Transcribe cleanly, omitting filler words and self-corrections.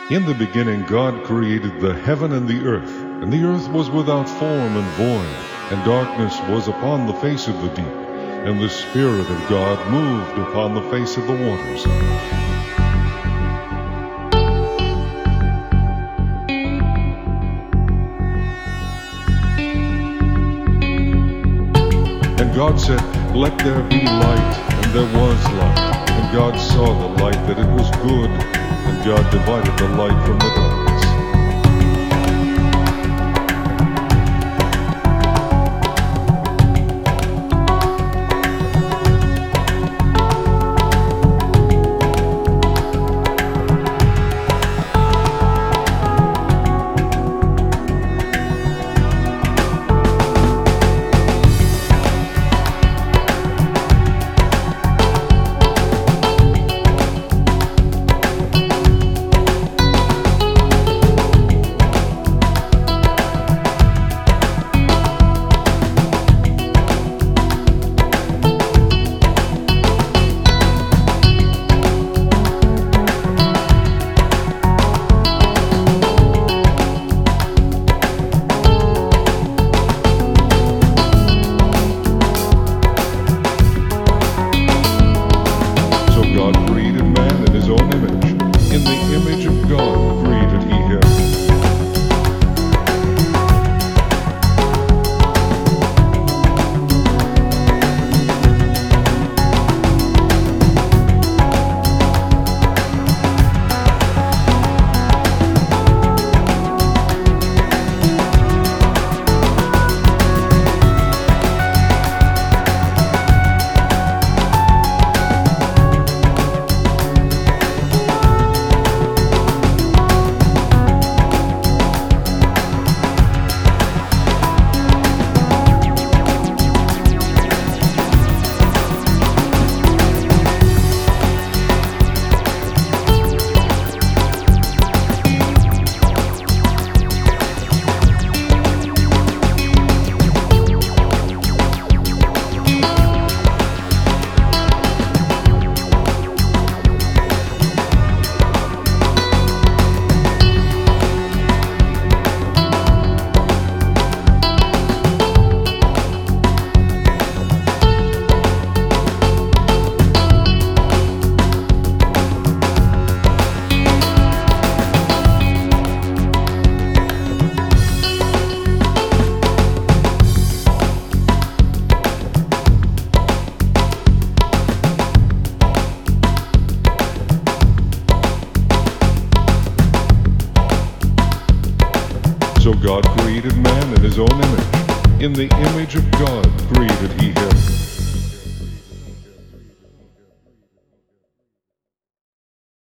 In the beginning God created the heaven and the earth was without form and void, and darkness was upon the face of the deep, and the Spirit of God moved upon the face of the waters. And God said, "Let there be light," and there was light. And God saw the light that it was good, and God divided the light from the darkness. So God created man in his own image. In the image of God created he him.